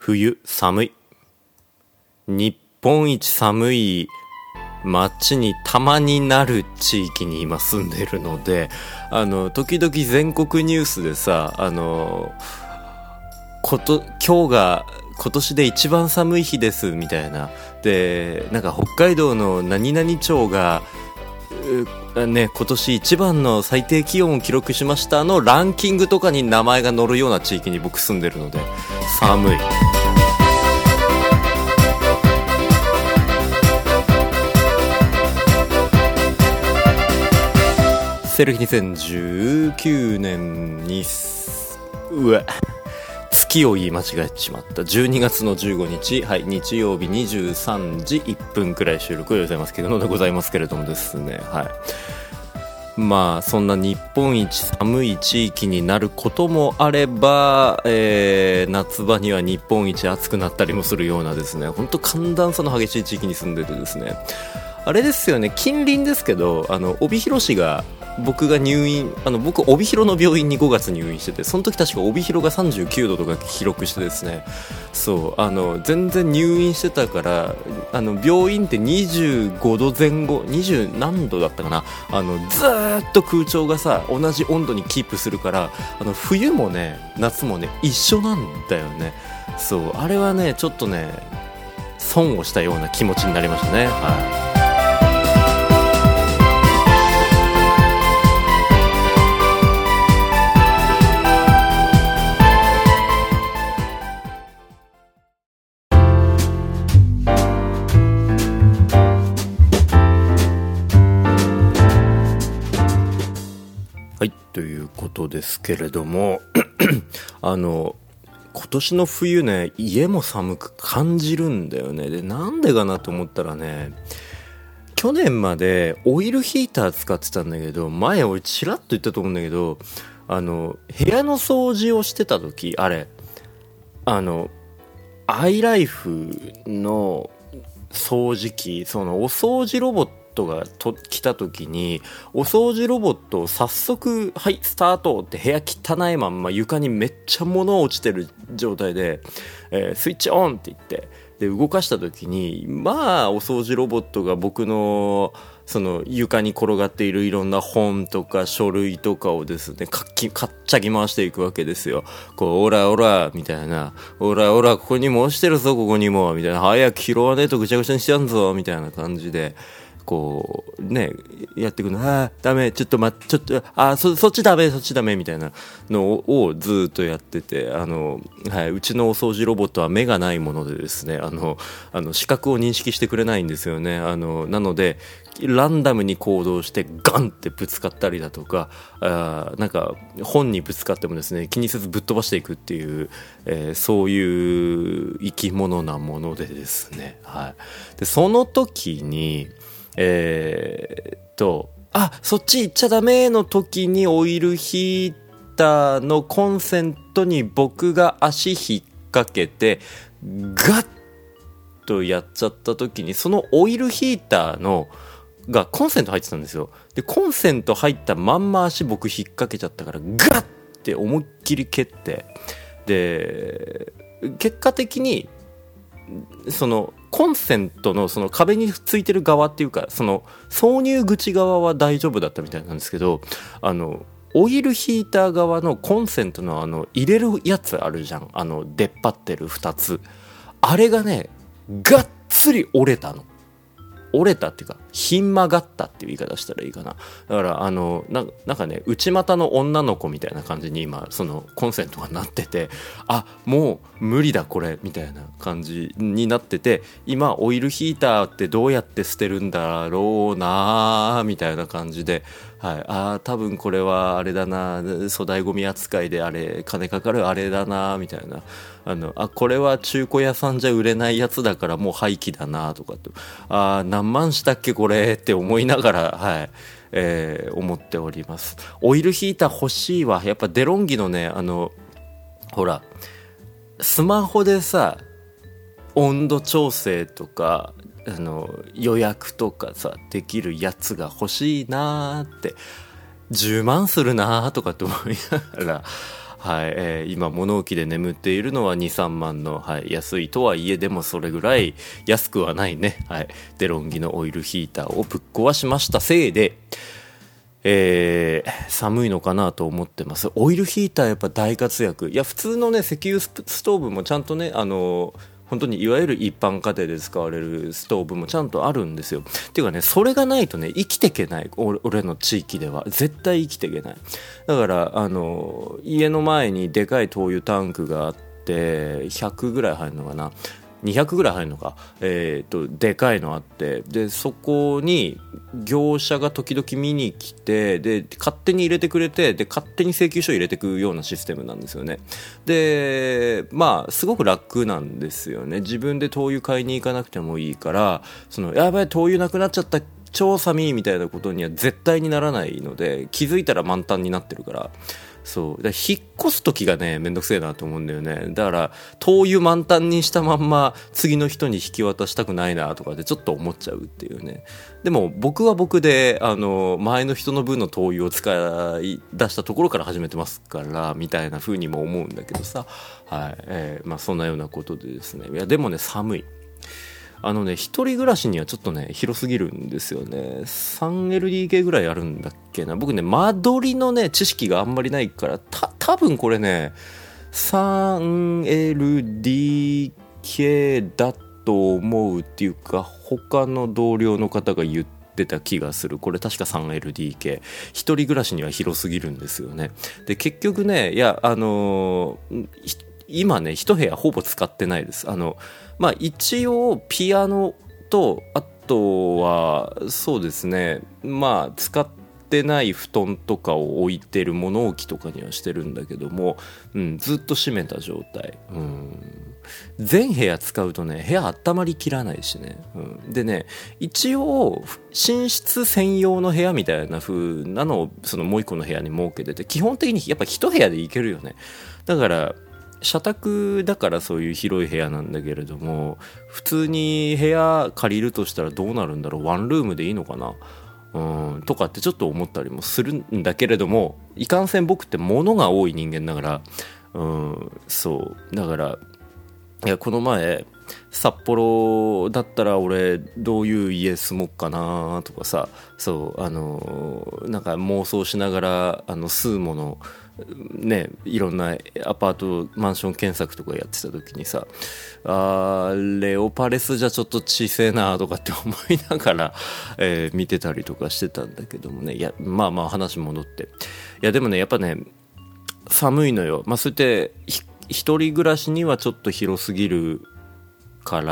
冬寒い。日本一寒い街にたまになる地域に今住んでるので、時々全国ニュースでさ、今日が今年で一番寒い日ですみたいな。で、なんか北海道の何々町が今年一番の最低気温を記録しましたのランキングとかに名前が載るような地域に僕住んでるので、寒い。西暦2019年に月を言い間違えてしまった。12月の15日、はい、日曜日23時1分くらい収録でございますけどでございますけれどもですね、はい。まあそんな日本一寒い地域になることもあれば、夏場には日本一暑くなったりもするようなですね、本当寒暖差の激しい地域に住んでてですね、あれですよね、近隣ですけど、帯広市が僕が入院、僕帯広の病院に5月入院してて、その時確か帯広が39度とか記録してですね、そう全然入院してたから、病院って25度前後20何度だったかな、ずーっと空調がさ同じ温度にキープするから、冬もね夏もね一緒なんだよね。そうあれはねちょっとね損をしたような気持ちになりましたね。はい。はい、ということですけれども今年の冬ね、家も寒く感じるんだよね。で、なんでかなと思ったらね、去年までオイルヒーター使ってたんだけど、前俺チラッと言ったと思うんだけど、部屋の掃除をしてた時、アイライフの掃除機、そのお掃除ロボットが来た時に、お掃除ロボットを早速はいスタートって部屋汚いまんま床にめっちゃ物落ちてる状態で、スイッチオンって言ってで動かした時に、まあお掃除ロボットが僕のその床に転がっているいろんな本とか書類とかをですねかっちゃぎ回していくわけですよ。こうオラオラみたいな、オラオラここにも落ちてるぞ、ここにもみたいな、早く拾わねえとぐちゃぐちゃにしちゃうんぞみたいな感じでこうねやっていくの。ダメ、ちょっと待って、ちょっとそっちダメみたいなのをずっとやってて、はい、うちのお掃除ロボットは目がないものでですね、視覚を認識してくれないんですよね。なのでランダムに行動してガンってぶつかったりだとか、なんか本にぶつかってもですね気にせずぶっ飛ばしていくっていう、そういう生き物なものでですね、はい。でその時にそっち行っちゃダメの時にオイルヒーターのコンセントに僕が足引っ掛けてガッとやっちゃった時に、そのオイルヒーターのがコンセント入ってたんですよ。でコンセント入ったまんま足僕引っ掛けちゃったからガッて思いっきり蹴って、で結果的にそのコンセントのその壁についてる側っていうか、その挿入口側は大丈夫だったみたいなんですけど、オイルヒーター側のコンセントの入れるやつあるじゃん、出っ張ってる2つ、あれがねがっつり折れたっていうかひん曲がったっていう言い方したらいいかな。だからなんかね内股の女の子みたいな感じに今そのコンセントがなってて、もう無理だこれみたいな感じになってて、今オイルヒーターってどうやって捨てるんだろうなみたいな感じで、はい、多分これはあれだな、粗大ゴミ扱いであれ金かかるあれだなみたいな、これは中古屋さんじゃ売れないやつだからもう廃棄だなとかって、何万したっけこれって思いながら、はい、思っております。オイルヒーター欲しいわ。やっぱデロンギのねほらスマホでさ温度調整とか予約とかさできるやつが欲しいなーって、10万するなーとかって思いながらはい、今物置で眠っているのは2、3万の、はい、安いとはいえでもそれぐらい安くはないね、はい、デロンギのオイルヒーターをぶっ壊しましたせいで、寒いのかなと思ってます。オイルヒーターやっぱ大活躍。いや普通のね石油ストーブもちゃんとね本当にいわゆる一般家庭で使われるストーブもちゃんとあるんですよ。っていうかね、それがないとね生きていけない。俺の地域では絶対生きていけない。だから家の前にでかい灯油タンクがあって100ぐらい入るのかな、200ぐらい入るのか、でかいのあって、でそこに業者が時々見に来て、で勝手に入れてくれて、で勝手に請求書入れてくようなシステムなんですよね。でまあすごく楽なんですよね。自分で灯油買いに行かなくてもいいから、やばい灯油なくなっちゃった超寒いみたいなことには絶対にならないので、気づいたら満タンになってるから。そうだ、引っ越す時がねめんどくせえなと思うんだよね。だから灯油満タンにしたまんま次の人に引き渡したくないなとかでちょっと思っちゃうっていうね。でも僕は僕で前の人の分の灯油を使い出したところから始めてますからみたいな風にも思うんだけどさ、はい、まあそんなようなことでですね。いやでもね寒い。一人暮らしにはちょっとね広すぎるんですよね。 3LDK ぐらいあるんだっけな。僕ね間取りのね知識があんまりないから多分これね 3LDK だと思うっていうか、他の同僚の方が言ってた気がする。これ確か 3LDK、 一人暮らしには広すぎるんですよね。で結局ね、いや今ね一部屋ほぼ使ってないです。まあ一応ピアノとあとはそうですね、まあ使ってない布団とかを置いてる物置とかにはしてるんだけども、ずっと閉めた状態。全部屋使うとね部屋温まりきらないしね、でね一応寝室専用の部屋みたいな風なのをそのもう一個の部屋に設けてて、基本的にやっぱ一部屋でいけるよね。だから社宅だからそういう広い部屋なんだけれども、普通に部屋借りるとしたらどうなるんだろう、ワンルームでいいのかなとかってちょっと思ったりもするんだけれども、いかんせん僕って物が多い人間だから、そうだから、いやこの前札幌だったら俺どういう家住もうかなとかさ、そうなんか妄想しながら住むものね、いろんなアパートマンション検索とかやってた時にさ、レオパレスじゃちょっと小せえなとかって思いながら、見てたりとかしてたんだけどもね。いやまあまあ話戻って、いやでもねやっぱね寒いのよ。まあそうやって一人暮らしにはちょっと広すぎるから、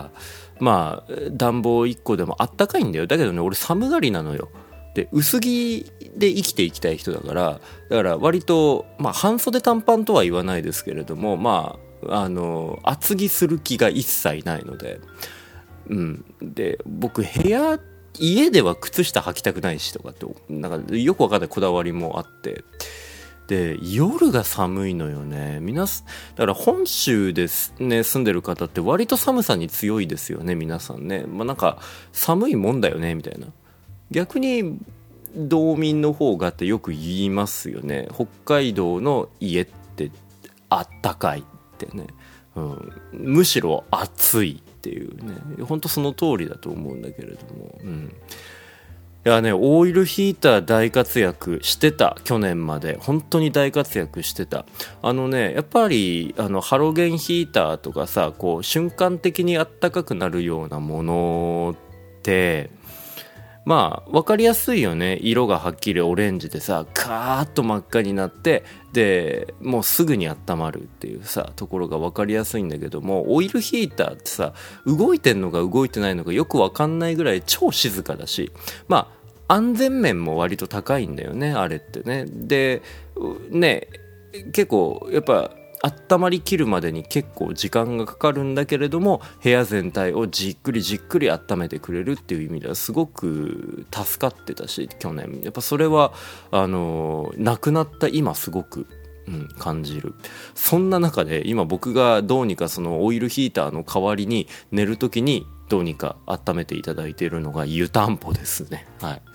まあ暖房1個でもあったかいんだよ。だけどね俺寒がりなのよ。で薄着で生きていきたい人だから割と、まあ、半袖短パンとは言わないですけれども、まあ厚着する気が一切ないので、で僕家では靴下履きたくないしとかってなんかよくわかんないこだわりもあって、で夜が寒いのよね。だから本州ですね住んでる方って割と寒さに強いですよね皆さんね。まあなんか寒いもんだよねみたいな。逆に道民の方がってよく言いますよね。北海道の家ってあったかいってね、むしろ暑いっていうね、本当その通りだと思うんだけれども、いやねオイルヒーター大活躍してた。去年まで本当に大活躍してた。やっぱりハロゲンヒーターとかさ、こう瞬間的にあったかくなるようなものってまあ分かりやすいよね。色がはっきりオレンジでさカーッと真っ赤になって、でもうすぐに温まるっていうさところが分かりやすいんだけども、オイルヒーターってさ動いてんのか動いてないのかよく分かんないぐらい超静かだし、まあ安全面も割と高いんだよねあれってね。でね結構やっぱ温まりきるまでに結構時間がかかるんだけれども、部屋全体をじっくりじっくり温めてくれるっていう意味ではすごく助かってたし、去年やっぱそれはなくなった今すごく感じる。そんな中で今僕がどうにかそのオイルヒーターの代わりに寝るときにどうにか温めていただいているのが湯たんぽですね。はい。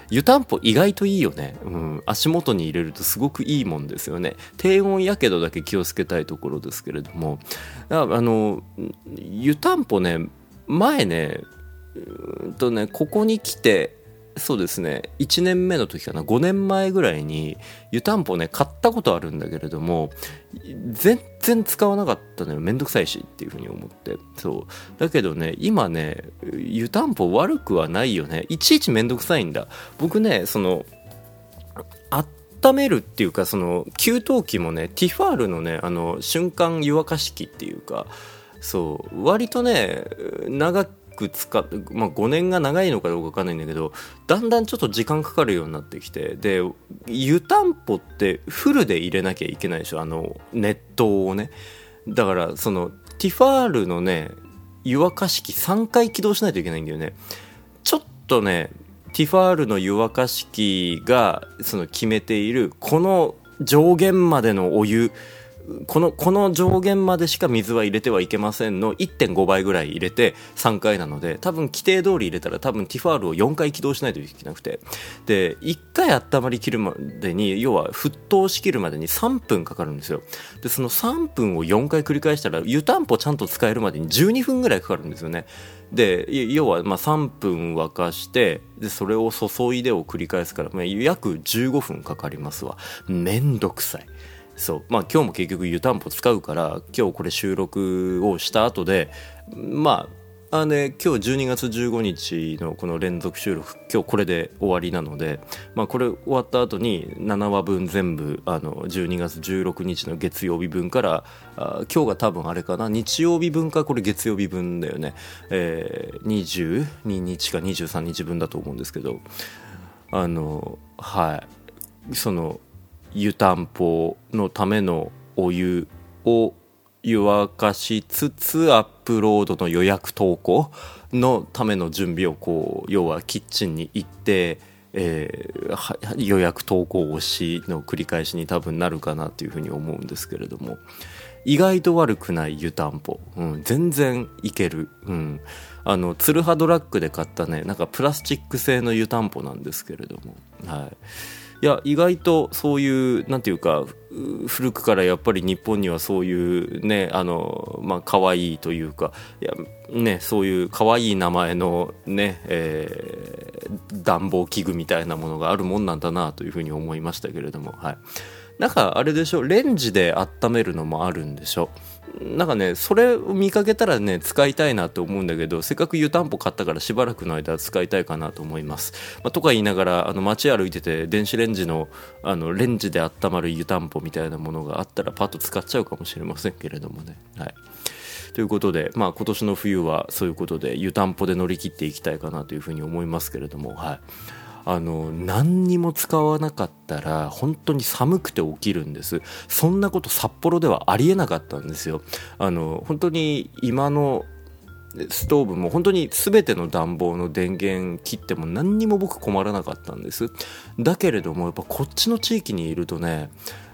湯たんぽ意外といいよね、足元に入れるとすごくいいもんですよね。低温やけどだけ気をつけたいところですけれども、湯たんぽね、前ねここに来てそうですね1年目の時かな、5年前ぐらいに湯たんぽね買ったことあるんだけれども、全然使わなかったのよ。めんどくさいしっていう風に思って。そうだけどね、今ね湯たんぽ悪くはないよね。いちいちめんどくさいんだ。僕ね温めるっていうか、給湯器もねティファールのね瞬間湯沸かし器っていうか、そう割とね長く5年が長いのかどうか分かんないんだけど、だんだんちょっと時間かかるようになってきて、で湯たんぽってフルで入れなきゃいけないでしょ、熱湯をね。だからティファールのね湯沸かし器3回起動しないといけないんだよね。ちょっとねティファールの湯沸かし器が決めているこの上限までのお湯、この上限までしか水は入れてはいけませんの 1.5 倍ぐらい入れて3回なので、多分規定通り入れたら多分ティファールを4回起動しないといけなくて、で1回温まりきるまでに、要は沸騰しきるまでに3分かかるんですよ。でその3分を4回繰り返したら湯たんぽちゃんと使えるまでに12分ぐらいかかるんですよね。で要は3分沸かして、でそれを注いでを繰り返すから、約15分かかりますわ。めんどくさい。今日も結局湯たんぽ使うから、今日これ収録をした後で今日12月15日のこの連続収録、今日これで終わりなので、これ終わった後に7話分全部12月16日の月曜日分から今日が多分あれかな、日曜日分か、これ月曜日分だよね、22日か23日分だと思うんですけど、湯たんぽのためのお湯を湯沸かしつつ、アップロードの予約投稿のための準備を要はキッチンに行って、予約投稿をしの繰り返しに多分なるかなというふうに思うんですけれども、意外と悪くない湯たんぽ、全然いける。ツルハドラッグで買ったね、なんかプラスチック製の湯たんぽなんですけれども、いや意外とそういうなんていうか、古くからやっぱり日本にはそういうね可愛いというか、そういう可愛い名前のね、暖房器具みたいなものがあるもんなんだなというふうに思いましたけれども、なんかあれでしょ、レンジで温めるのもあるんでしょ。なんかねそれを見かけたらね使いたいなと思うんだけど、せっかく湯たんぽ買ったからしばらくの間使いたいかなと思います。とか言いながら街歩いてて電子レンジのレンジで温まる湯たんぽみたいなものがあったらパッと使っちゃうかもしれませんけれどもね。ということで、今年の冬はそういうことで湯たんぽで乗り切っていきたいかなというふうに思いますけれども、何にも使わなかったら本当に寒くて起きるんです。そんなこと札幌ではありえなかったんですよ。本当に今のストーブも本当に全ての暖房の電源切っても何にも僕困らなかったんです。だけれどもやっぱこっちの地域にいるとね、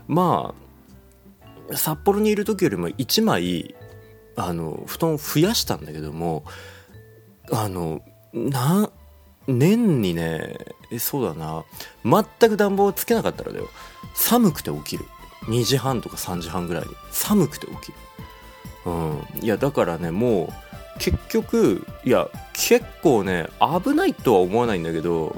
札幌にいる時よりも1枚布団を増やしたんだけども、年にねそうだな、全く暖房をつけなかったらだよ、寒くて起きる。2時半とか3時半ぐらいに寒くて起きる。いやだからね、もう結局結構ね危ないとは思わないんだけど、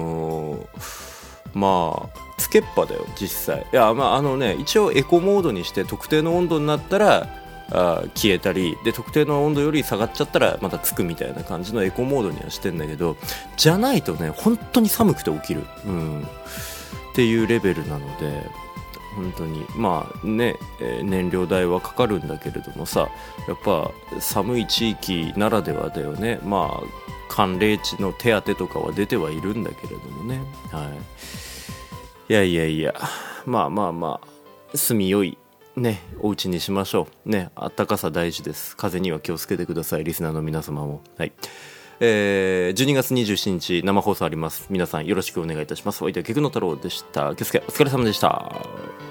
つけっぱだよ実際。一応エコモードにして特定の温度になったら消えたりで、特定の温度より下がっちゃったらまたつくみたいな感じのエコモードにはしてんだけど、じゃないとね本当に寒くて起きる、っていうレベルなので、本当に燃料代はかかるんだけれどもさ、やっぱ寒い地域ならではだよね。寒冷地の手当とかは出てはいるんだけれどもね。いや住みよいねお家にしましょうね。暖かさ大事です。風には気をつけてください、リスナーの皆様も。12月27日生放送あります。皆さんよろしくお願いいたします。お相手は菊野太郎でした。お疲れ様でした。